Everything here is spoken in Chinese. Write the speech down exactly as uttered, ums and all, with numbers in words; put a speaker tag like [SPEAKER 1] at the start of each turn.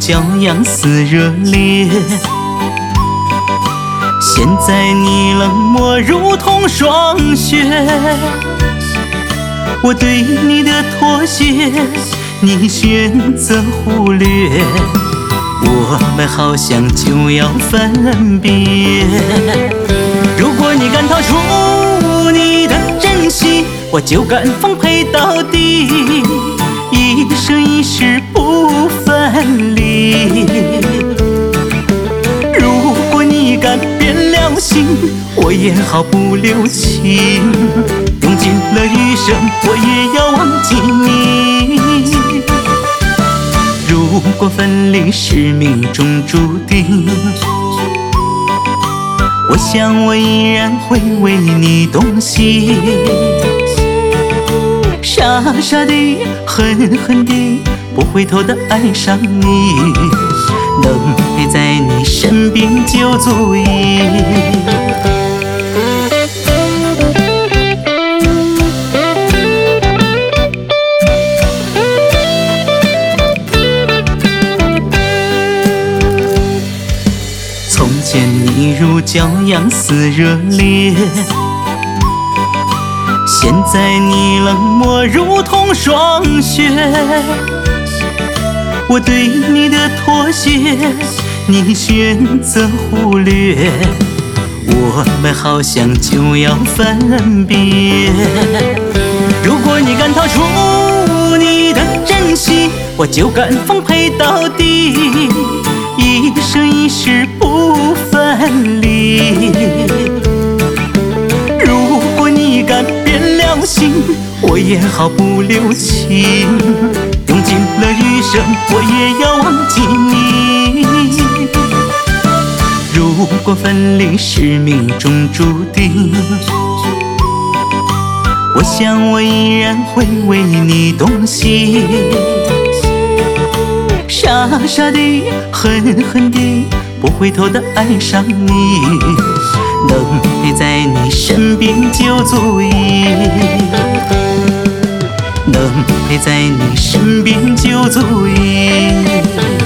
[SPEAKER 1] 骄阳似热烈。现在你冷漠如同霜雪，我对你的妥协，你选择忽略。我们好像就要分别。如果你敢掏出你的真心，我就敢奉陪到底，一生一世不分离。如果你敢变了心，我也毫不留情，用尽了余生，我也要忘记你。如果分离是命中注定，我想我依然会为你动心，傻傻地狠狠地不回头地爱上你，能陪在你身边就足以。从前你如骄阳似热烈，现在你冷漠如同霜雪。我对你的妥协，你选择忽略。我们好像就要分别。如果你敢掏出你的真心，我就敢奉陪到底，一生一世不分离。如果你敢变了心，我也毫不留情，用尽了余生，我也要忘记你。如果分离是命中注定，我想我依然会为你动心，傻傻地狠狠地不回头地爱上你，能陪在你身边就足以，能陪在你身边就足以。